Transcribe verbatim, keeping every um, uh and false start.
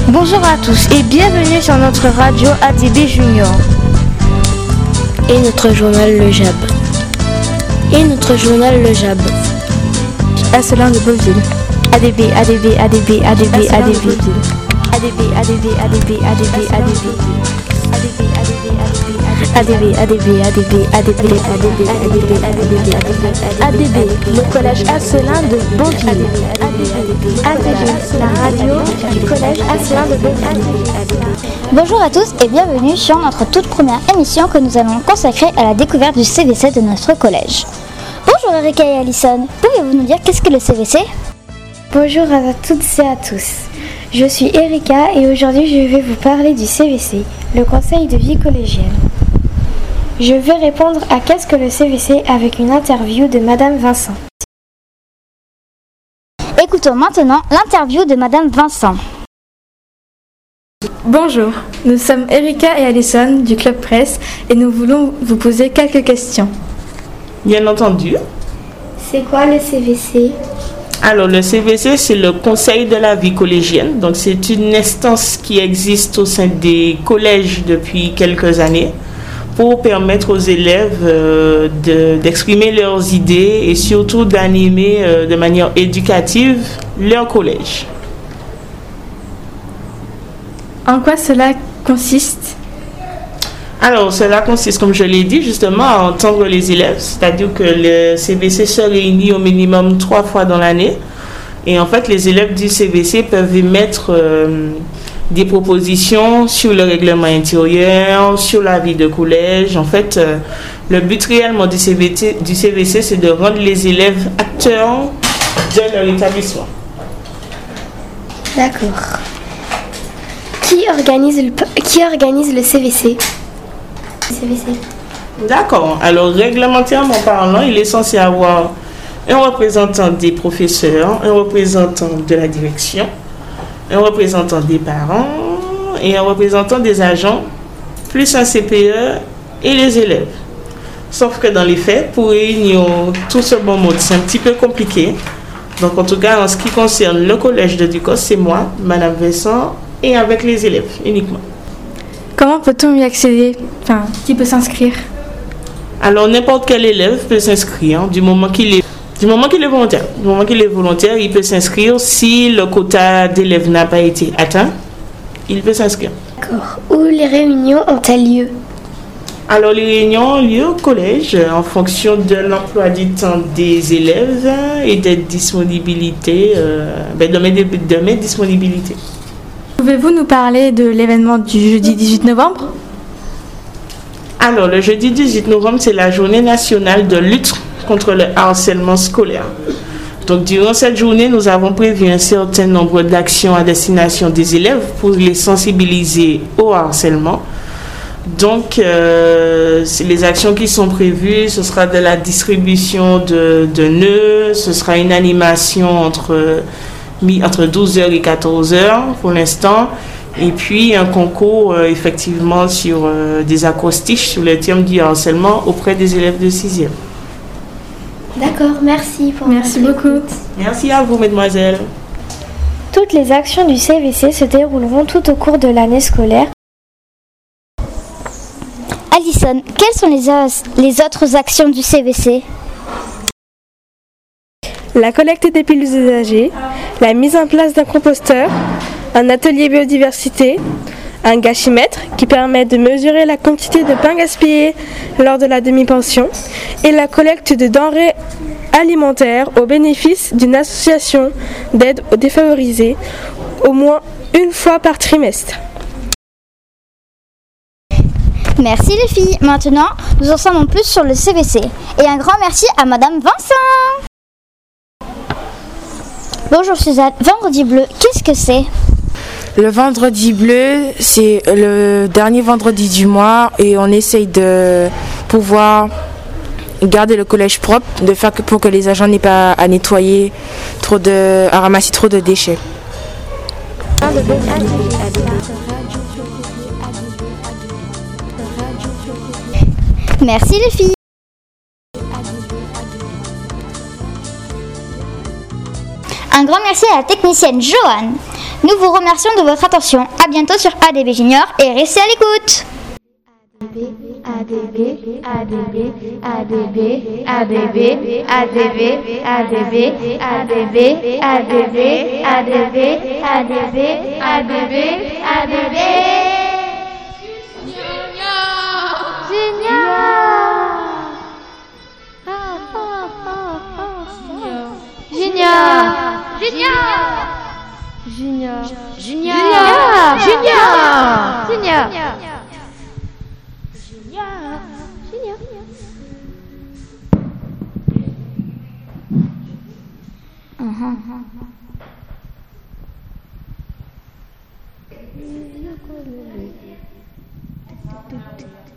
Bonjour à tous et bienvenue sur notre radio A D B Junior. Et notre journal Le Jab. Et notre journal Le Jab. Asselin de Beauville. A D B, A D B, A D B, A D B, A D B. A D B, A D B, A D B, A D B, A D B. A D B, A D B, A D B, A D B, A D B, A D B, A D B, A D B, le collège Asselin de Beauville. A D B, la radio du collège Asselin de Beauville. Bonjour à tous et bienvenue sur notre toute première émission que nous allons consacrer à la découverte du C V C de notre collège. Bonjour Erika et Alison, pouvez-vous nous dire qu'est-ce que le C V C ? Bonjour à toutes et à tous. Je suis Erika et aujourd'hui je vais vous parler du C V C, le conseil de vie collégienne. Je vais répondre à qu'est-ce que le C V C avec une interview de Madame Vincent. Écoutons maintenant l'interview de Madame Vincent. Bonjour, nous sommes Erika et Alison du Club Presse et nous voulons vous poser quelques questions. Bien entendu. C'est quoi le C V C ? Alors, le C V C, c'est le conseil de la vie collégienne. Donc, c'est une instance qui existe au sein des collèges depuis quelques années pour permettre aux élèves euh, de, d'exprimer leurs idées et surtout d'animer euh, de manière éducative leur collège. En quoi cela consiste ? Alors, cela consiste, comme je l'ai dit, justement, à entendre les élèves. C'est-à-dire que le C V C se réunit au minimum trois fois dans l'année. Et en fait, les élèves du C V C peuvent émettre euh, des propositions sur le règlement intérieur, sur la vie de collège. En fait, euh, le but réellement du C V C, du C V C, c'est de rendre les élèves acteurs de leur établissement. D'accord. Qui organise le, qui organise le C V C ? C V C. D'accord. Alors, réglementairement parlant, il est censé avoir un représentant des professeurs, un représentant de la direction, un représentant des parents et un représentant des agents, plus un C P E et les élèves. Sauf que dans les faits, pour réunir tout ce bon monde, c'est un petit peu compliqué. Donc, en tout cas, en ce qui concerne le collège de Ducos, c'est moi, Madame Vincent, et avec les élèves uniquement. Comment peut-on y accéder ? Enfin, qui peut s'inscrire ? Alors, n'importe quel élève peut s'inscrire du moment qu'il est, du moment qu'il est volontaire. Du moment qu'il est volontaire, il peut s'inscrire. Si le quota d'élèves n'a pas été atteint, il peut s'inscrire. D'accord. Où les réunions ont-elles lieu ? Alors, les réunions ont lieu au collège en fonction de l'emploi du temps des élèves et des disponibilités, euh, ben de, mes, de mes disponibilités. Pouvez-vous nous parler de l'événement du jeudi dix-huit novembre ? Alors, le jeudi dix-huit novembre, c'est la journée nationale de lutte contre le harcèlement scolaire. Donc, durant cette journée, nous avons prévu un certain nombre d'actions à destination des élèves pour les sensibiliser au harcèlement. Donc, euh, les actions qui sont prévues, ce sera de la distribution de, de nœuds, ce sera une animation entre... entre douze heures et quatorze heures pour l'instant, et puis un concours euh, effectivement sur euh, des acrostiches sur le thème du harcèlement auprès des élèves de sixième. D'accord, merci pour Merci beaucoup. Merci à vous, mesdemoiselles. Toutes les actions du C V C se dérouleront tout au cours de l'année scolaire. Alison, quelles sont les, as- les autres actions du C V C ? La collecte des pilules usagées, la mise en place d'un composteur, un atelier biodiversité, un gâchimètre qui permet de mesurer la quantité de pain gaspillé lors de la demi-pension et la collecte de denrées alimentaires au bénéfice d'une association d'aide aux défavorisés au moins une fois par trimestre. Merci les filles. Maintenant, nous en savons plus sur le C V C. Et un grand merci à Madame Vincent. Bonjour Suzanne, vendredi bleu, qu'est-ce que c'est ? Le vendredi bleu, c'est le dernier vendredi du mois et on essaye de pouvoir garder le collège propre, de faire que pour que les agents n'aient pas à nettoyer trop de, à ramasser trop de déchets. Merci les filles. Un grand merci à la technicienne Joanne. Nous vous remercions de votre attention. À bientôt sur A D B Junior et restez à l'écoute. A D B, A D B, A D B, A D B, A D B, A D B, A D B, A D B, A D B, A D B, A D B, A D B. Junior, Junior, Junior, Junior, Junior, Junior, Junior. Uh-huh.